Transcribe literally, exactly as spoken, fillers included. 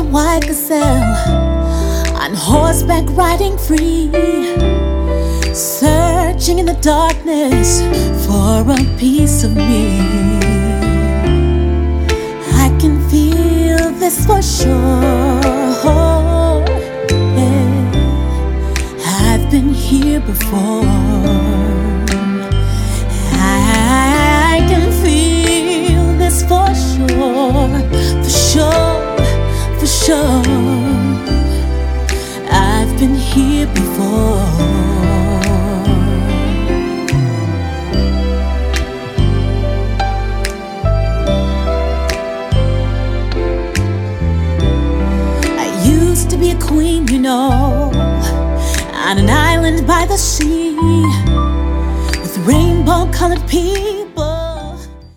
white gazelle, on horseback riding free, searching in the darkness for a piece of me. I can feel this for sure, yeah. I've been here before. I can feel this for sure, for sure, for sure. I've been here before. I used to be a queen, you know, on an island by the sea, with rainbow-colored people